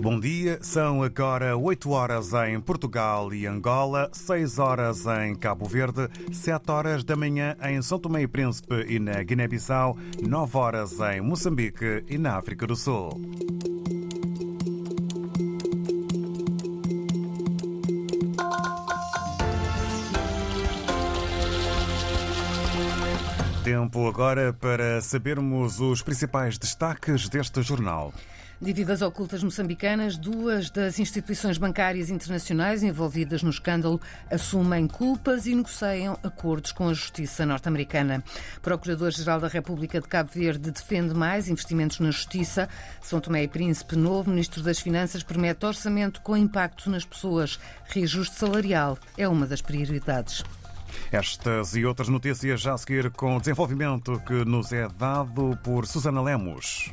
Bom dia, são agora 8 horas em Portugal e Angola, 6 horas em Cabo Verde, 7 horas da manhã em São Tomé e Príncipe e na Guiné-Bissau, 9 horas em Moçambique e na África do Sul. Tempo agora para sabermos os principais destaques deste jornal. Dívidas ocultas moçambicanas, duas das instituições bancárias internacionais envolvidas no escândalo assumem culpas e negociam acordos com a justiça norte-americana. Procurador-Geral da República de Cabo Verde defende mais investimentos na justiça. São Tomé e Príncipe, novo Ministro das Finanças, promete orçamento com impacto nas pessoas. Reajuste salarial é uma das prioridades. Estas e outras notícias já a seguir com o desenvolvimento que nos é dado por Susana Lemos.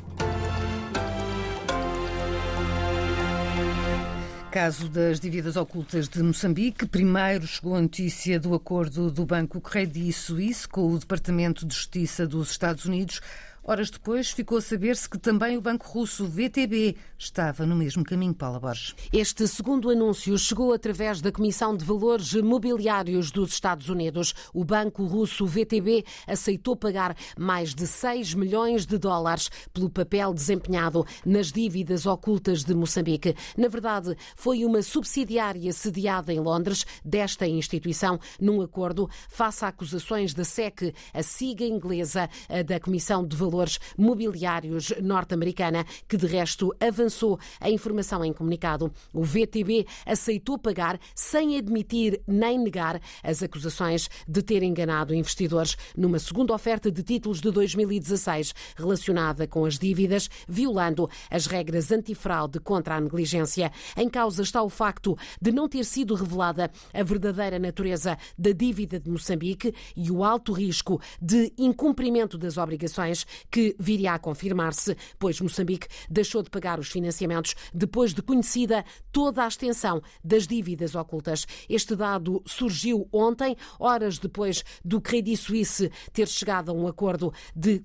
Caso das dívidas ocultas de Moçambique, primeiro chegou a notícia do acordo do Banco Credit Suisse com o Departamento de Justiça dos Estados Unidos. Horas depois, ficou a saber-se que também o banco russo VTB estava no mesmo caminho. Paula Borges. Este segundo anúncio chegou através da Comissão de Valores Mobiliários dos Estados Unidos. O banco russo VTB aceitou pagar mais de 6 milhões de dólares pelo papel desempenhado nas dívidas ocultas de Moçambique. Na verdade, foi uma subsidiária sediada em Londres desta instituição, num acordo face a acusações da SEC, a siga inglesa da Comissão de Valores Mobiliários norte-americana, que de resto avançou a informação em comunicado. O VTB aceitou pagar sem admitir nem negar as acusações de ter enganado investidores numa segunda oferta de títulos de 2016 relacionada com as dívidas, violando as regras antifraude contra a negligência. Em causa está o facto de não ter sido revelada a verdadeira natureza da dívida de Moçambique e o alto risco de incumprimento das obrigações que viria a confirmar-se, pois Moçambique deixou de pagar os financiamentos depois de conhecida toda a extensão das dívidas ocultas. Este dado surgiu ontem, horas depois do Credit Suisse ter chegado a um acordo de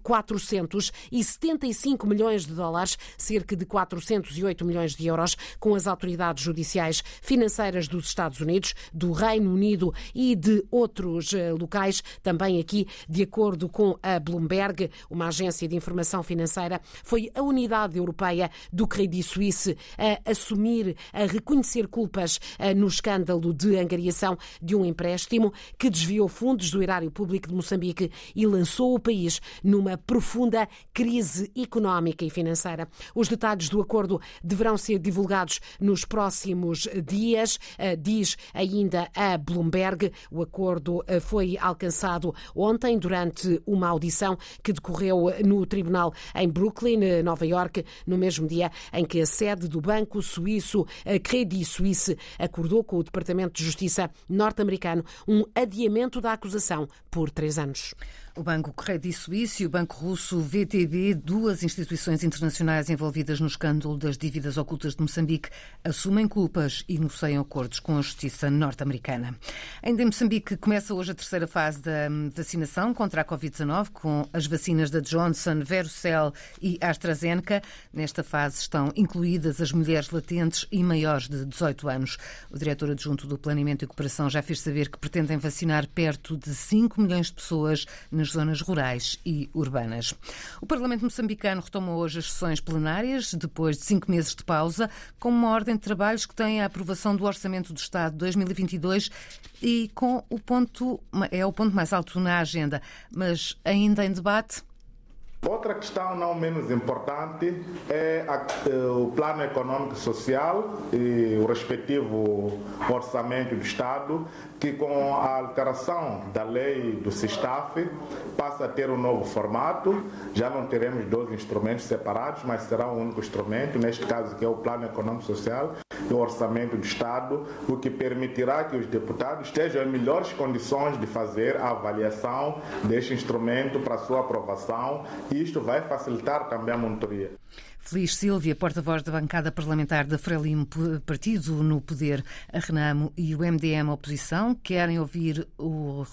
475 milhões de dólares, cerca de 408 milhões de euros, com as autoridades judiciais financeiras dos Estados Unidos, do Reino Unido e de outros locais. Também aqui, de acordo com a Bloomberg, uma agência de informação financeira, foi a unidade europeia do Credit Suisse a assumir, a reconhecer culpas no escândalo de angariação de um empréstimo que desviou fundos do erário público de Moçambique e lançou o país numa profunda crise económica e financeira. Os detalhes do acordo deverão ser divulgados nos próximos dias, diz ainda a Bloomberg. O acordo foi alcançado ontem durante uma audição que decorreu no tribunal em Brooklyn, Nova Iorque, no mesmo dia em que a sede do banco suíço Credit Suisse acordou com o Departamento de Justiça norte-americano um adiamento da acusação por 3 anos. O Banco Credit Suisse e o Banco Russo VTB, duas instituições internacionais envolvidas no escândalo das dívidas ocultas de Moçambique, assumem culpas e negociam acordos com a justiça norte-americana. Ainda em Moçambique, começa hoje a terceira fase da vacinação contra a Covid-19 com as vacinas da Johnson, Verocell e AstraZeneca. Nesta fase estão incluídas as mulheres latentes e maiores de 18 anos. O diretor adjunto do Planeamento e Cooperação já fez saber que pretendem vacinar perto de 5 milhões de pessoas nas zonas rurais e urbanas. O Parlamento moçambicano retoma hoje as sessões plenárias, depois de 5 meses de pausa, com uma ordem de trabalhos que tem a aprovação do Orçamento do Estado 2022 e com o ponto mais alto na agenda, mas ainda em debate. Outra questão não menos importante é o plano econômico e social e o respectivo orçamento do Estado, que com a alteração da lei do SISTAF passa a ter um novo formato. Já não teremos 2 instrumentos separados, mas será um único instrumento, neste caso que é o plano econômico e social e o orçamento do Estado, o que permitirá que os deputados estejam em melhores condições de fazer a avaliação deste instrumento para a sua aprovação. E isto vai facilitar também a monitoria. Feliz Sílvia, porta-voz da bancada parlamentar da Frelimo, partido no poder, a Renamo e o MDM oposição, querem ouvir o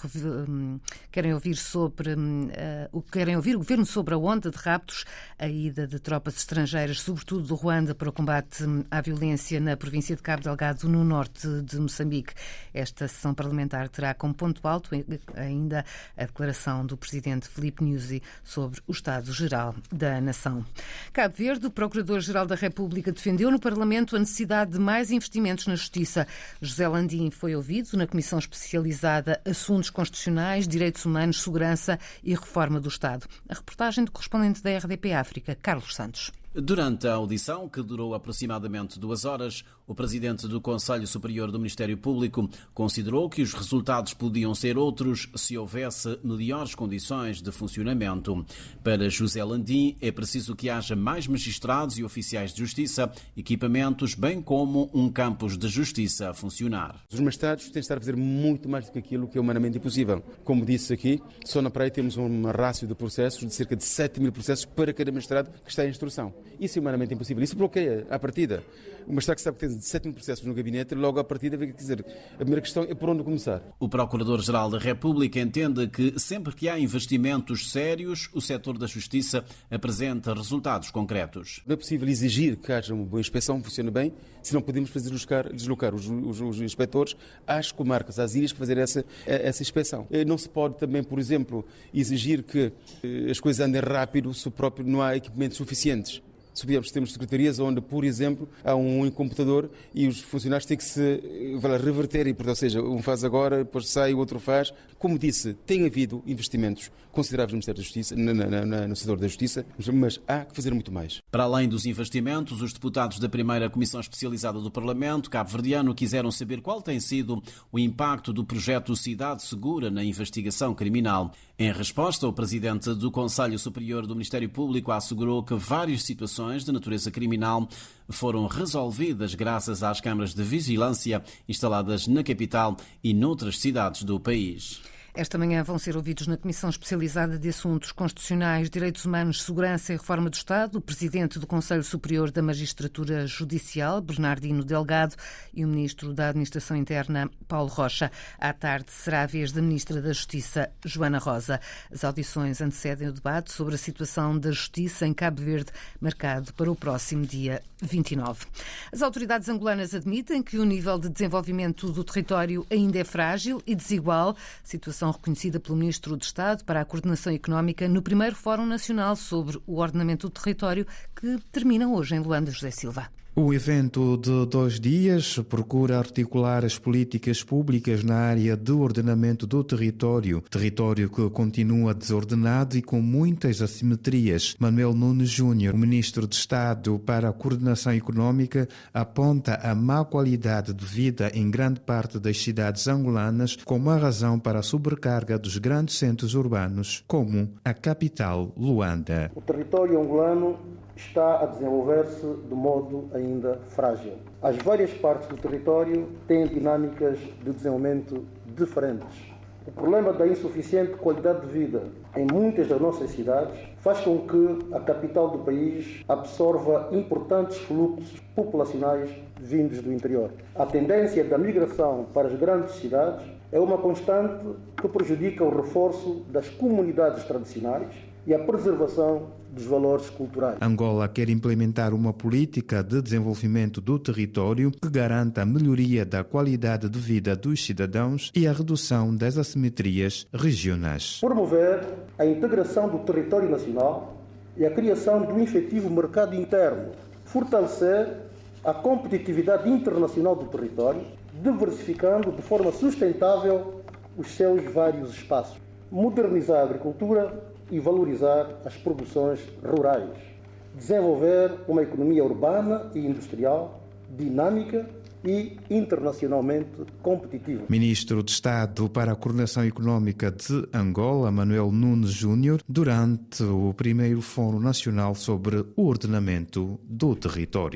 governo sobre a onda de raptos, a ida de tropas estrangeiras, sobretudo do Ruanda, para o combate à violência na província de Cabo Delgado, no norte de Moçambique. Esta sessão parlamentar terá como ponto alto ainda a declaração do presidente Filipe Nyusi sobre o Estado-Geral da Nação. Cabo Verde, o Procurador-Geral da República defendeu no Parlamento a necessidade de mais investimentos na Justiça. José Landim foi ouvido na Comissão Especializada Assuntos Constitucionais, Direitos Humanos, Segurança e Reforma do Estado. A reportagem do correspondente da RDP África, Carlos Santos. Durante a audição, que durou aproximadamente 2 horas, o presidente do Conselho Superior do Ministério Público considerou que os resultados podiam ser outros se houvesse melhores condições de funcionamento. Para José Landim, é preciso que haja mais magistrados e oficiais de justiça, equipamentos, bem como um campus de justiça a funcionar. Os magistrados têm de estar a fazer muito mais do que aquilo que é humanamente impossível. Como disse aqui, só na praia temos uma rácio de processos de cerca de 7.000 processos para cada magistrado que está em instrução. Isso é humanamente impossível. Isso bloqueia à partida. O magistrado que sabe que tem 7.000 processos no gabinete, logo à partida vai dizer, a primeira questão é por onde começar. O Procurador-Geral da República entende que sempre que há investimentos sérios, o setor da justiça apresenta resultados concretos. Não é possível exigir que haja uma boa inspeção, que funcione bem, se não podemos fazer deslocar os inspectores às comarcas, às ilhas, para fazer essa inspeção. Não se pode também, por exemplo, exigir que as coisas andem rápido se próprio não há equipamentos suficientes. Temos secretarias onde, por exemplo, há um único computador e os funcionários têm que se reverter, ou seja, um faz agora, depois sai, o outro faz. Como disse, tem havido investimentos consideráveis no Ministério da Justiça, no setor da Justiça, mas há que fazer muito mais. Para além dos investimentos, os deputados da primeira Comissão Especializada do Parlamento cabo-verdiano quiseram saber qual tem sido o impacto do projeto Cidade Segura na investigação criminal. Em resposta, o presidente do Conselho Superior do Ministério Público assegurou que várias situações de natureza criminal foram resolvidas graças às câmaras de vigilância instaladas na capital e noutras cidades do país. Esta manhã vão ser ouvidos na Comissão Especializada de Assuntos Constitucionais, Direitos Humanos, Segurança e Reforma do Estado o Presidente do Conselho Superior da Magistratura Judicial, Bernardino Delgado, e o Ministro da Administração Interna, Paulo Rocha. À tarde será a vez da Ministra da Justiça, Joana Rosa. As audições antecedem o debate sobre a situação da Justiça em Cabo Verde, marcado para o próximo dia 29. As autoridades angolanas admitem que o nível de desenvolvimento do território ainda é frágil e desigual, situação reconhecida pelo Ministro de Estado para a Coordenação Económica no primeiro Fórum Nacional sobre o Ordenamento do Território, que termina hoje em Luanda. José Silva. O evento de 2 dias procura articular as políticas públicas na área de ordenamento do território que continua desordenado e com muitas assimetrias. Manuel Nunes Júnior, o Ministro de Estado para a Coordenação Económica, aponta a má qualidade de vida em grande parte das cidades angolanas como a razão para a sobrecarga dos grandes centros urbanos, como a capital, Luanda. O território angolano está a desenvolver-se de modo ainda frágil. As várias partes do território têm dinâmicas de desenvolvimento diferentes. O problema da insuficiente qualidade de vida em muitas das nossas cidades faz com que a capital do país absorva importantes fluxos populacionais vindos do interior. A tendência da migração para as grandes cidades é uma constante que prejudica o reforço das comunidades tradicionais e a preservação dos valores culturais. Angola quer implementar uma política de desenvolvimento do território que garanta a melhoria da qualidade de vida dos cidadãos e a redução das assimetrias regionais. Promover a integração do território nacional e a criação de um efetivo mercado interno. Fortalecer a competitividade internacional do território, diversificando de forma sustentável os seus vários espaços. Modernizar a agricultura e valorizar as produções rurais. Desenvolver uma economia urbana e industrial dinâmica e internacionalmente competitiva. Ministro de Estado para a Coordenação Económica de Angola, Manuel Nunes Júnior, durante o primeiro Fórum Nacional sobre o Ordenamento do Território.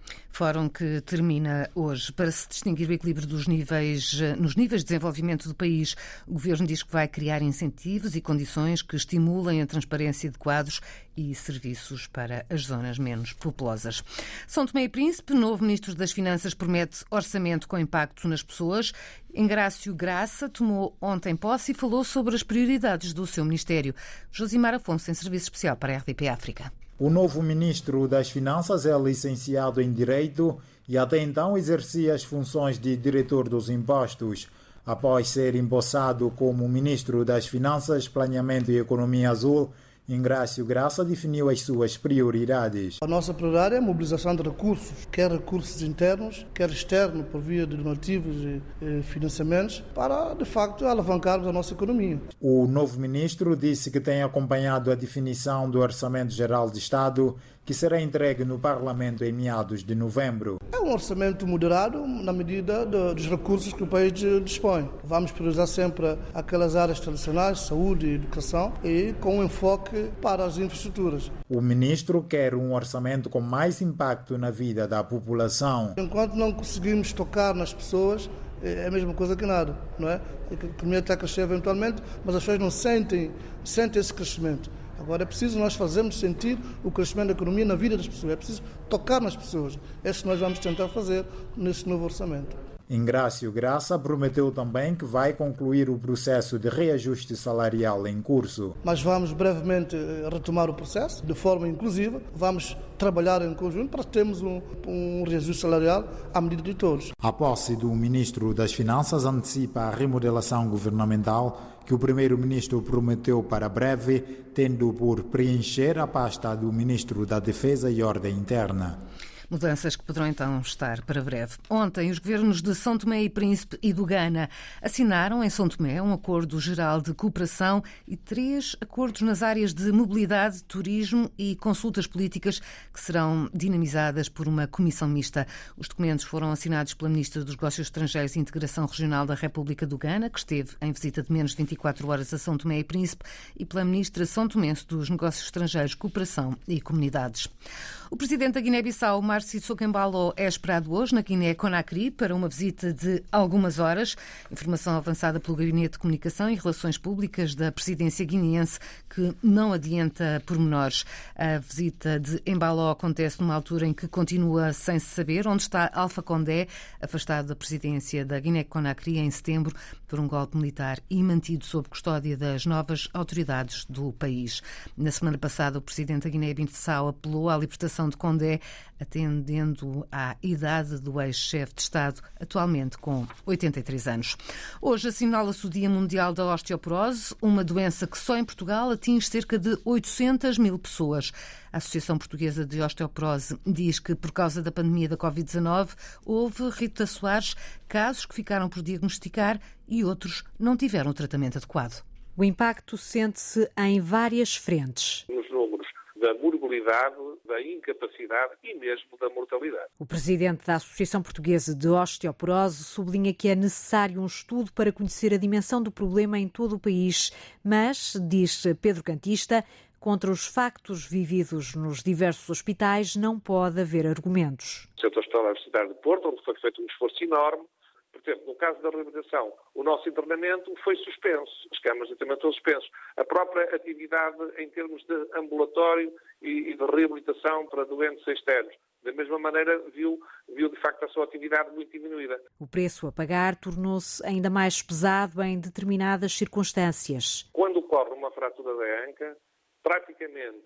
Fórum que termina hoje. Para se distinguir o equilíbrio nos níveis de desenvolvimento do país, o Governo diz que vai criar incentivos e condições que estimulem a transparência de quadros e serviços para as zonas menos populosas. São Tomé e Príncipe, novo Ministro das Finanças, promete orçamento com impacto nas pessoas. Engrácio Graça tomou ontem posse e falou sobre as prioridades do seu Ministério. Josimar Afonso, em Serviço Especial para a RDP África. O novo Ministro das Finanças é licenciado em Direito e até então exercia as funções de Diretor dos Impostos. Após ser empossado como Ministro das Finanças, Planeamento e Economia Azul, Engrácio Graça definiu as suas prioridades. A nossa prioridade é a mobilização de recursos, quer recursos internos, quer externos, por via de donativos e financiamentos, para, de facto, alavancarmos a nossa economia. O novo ministro disse que tem acompanhado a definição do Orçamento Geral de Estado, que será entregue no Parlamento em meados de novembro. É um orçamento moderado na medida dos recursos que o país dispõe. Vamos priorizar sempre aquelas áreas tradicionais, saúde e educação, e com enfoque para as infraestruturas. O ministro quer um orçamento com mais impacto na vida da população. Enquanto não conseguimos tocar nas pessoas, é a mesma coisa que nada, não é? A economia está a crescer eventualmente, mas as pessoas não sentem esse crescimento. Agora é preciso nós fazermos sentir o crescimento da economia na vida das pessoas. É preciso tocar nas pessoas. É isso que nós vamos tentar fazer neste novo orçamento. Engrácio Graça prometeu também que vai concluir o processo de reajuste salarial em curso. Mas vamos brevemente retomar o processo de forma inclusiva. Vamos trabalhar em conjunto para termos um reajuste salarial à medida de todos. A posse do Ministro das Finanças antecipa a remodelação governamental que o Primeiro-Ministro prometeu para breve, tendo por preencher a pasta do Ministro da Defesa e Ordem Interna. Mudanças que poderão então estar para breve. Ontem, os governos de São Tomé e Príncipe e do Ghana assinaram em São Tomé um acordo geral de cooperação e 3 acordos nas áreas de mobilidade, turismo e consultas políticas que serão dinamizadas por uma comissão mista. Os documentos foram assinados pela Ministra dos Negócios Estrangeiros e Integração Regional da República do Ghana, que esteve em visita de menos de 24 horas a São Tomé e Príncipe, e pela Ministra São Tomense dos Negócios Estrangeiros, Cooperação e Comunidades. O presidente da Guiné-Bissau, Márcio Sissoko Embalo, é esperado hoje na Guiné-Conakry para uma visita de algumas horas. Informação avançada pelo Gabinete de Comunicação e Relações Públicas da presidência guineense, que não adianta pormenores. A visita de Embalo acontece numa altura em que continua sem se saber onde está Alpha Condé, afastado da presidência da Guiné-Conakry em setembro por um golpe militar e mantido sob custódia das novas autoridades do país. Na semana passada, o presidente da Guiné-Bissau apelou à libertação de Condé, atendendo à idade do ex-chefe de Estado, atualmente com 83 anos. Hoje assinala-se o Dia Mundial da Osteoporose, uma doença que só em Portugal atinge cerca de 800 mil pessoas. A Associação Portuguesa de Osteoporose diz que, por causa da pandemia da Covid-19, houve, Rita Soares, casos que ficaram por diagnosticar e outros não tiveram o tratamento adequado. O impacto sente-se em várias frentes. Nos números da morbilidade, da incapacidade e mesmo da mortalidade. O presidente da Associação Portuguesa de Osteoporose sublinha que é necessário um estudo para conhecer a dimensão do problema em todo o país, mas, diz Pedro Cantista, contra os factos vividos nos diversos hospitais não pode haver argumentos. O Centro Hospitalar Universitário de Porto, onde foi feito um esforço enorme. Por exemplo, no caso da reabilitação, o nosso internamento foi suspenso, as câmaras de internamento foram suspensas. A própria atividade em termos de ambulatório e de reabilitação para doentes externos, da mesma maneira, viu de facto a sua atividade muito diminuída. O preço a pagar tornou-se ainda mais pesado em determinadas circunstâncias. Quando ocorre uma fratura da anca, praticamente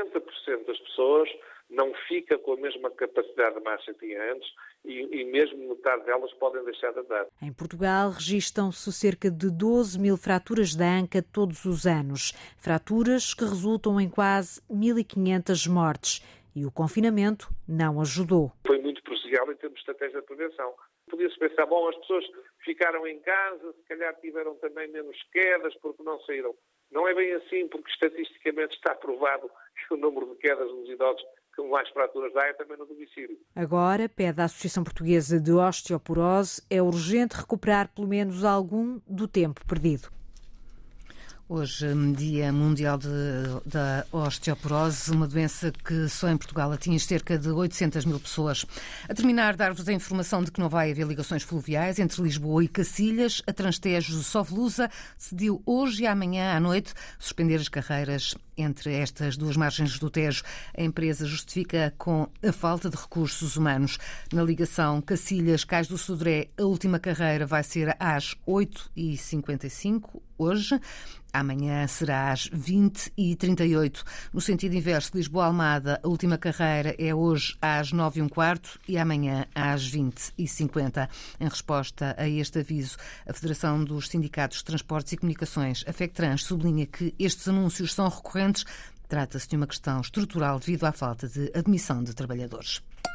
90% das pessoas não fica com a mesma capacidade de marcha que tinha antes e mesmo metade delas podem deixar de andar. Em Portugal registram-se cerca de 12 mil fraturas da anca todos os anos. Fraturas que resultam em quase 1.500 mortes. E o confinamento não ajudou. Foi muito prejudicial em termos de estratégia de prevenção. Podia-se pensar, bom, as pessoas ficaram em casa, se calhar tiveram também menos quedas porque não saíram. Não é bem assim, porque estatisticamente está provado que o número de quedas nos idosos com mais fraturas dá é também no domicílio. Agora, pede a Associação Portuguesa de Osteoporose, é urgente recuperar pelo menos algum do tempo perdido. Hoje, Dia Mundial da Osteoporose, uma doença que só em Portugal atinge cerca de 800 mil pessoas. A terminar, dar-vos a informação de que não vai haver ligações fluviais entre Lisboa e Cacilhas. A Transtejo Soflusa decidiu hoje e amanhã à noite suspender as carreiras entre estas duas margens do Tejo. A empresa justifica com a falta de recursos humanos. Na ligação Cacilhas-Cais do Sodré, a última carreira vai ser às 8h55 hoje. Amanhã será às 20h38. No sentido inverso, Lisboa-Almada, a última carreira é hoje às 9h15 e amanhã às 20h50. Em resposta a este aviso, a Federação dos Sindicatos de Transportes e Comunicações, a FECTRANS, sublinha que estes anúncios são recorrentes. Trata-se de uma questão estrutural devido à falta de admissão de trabalhadores.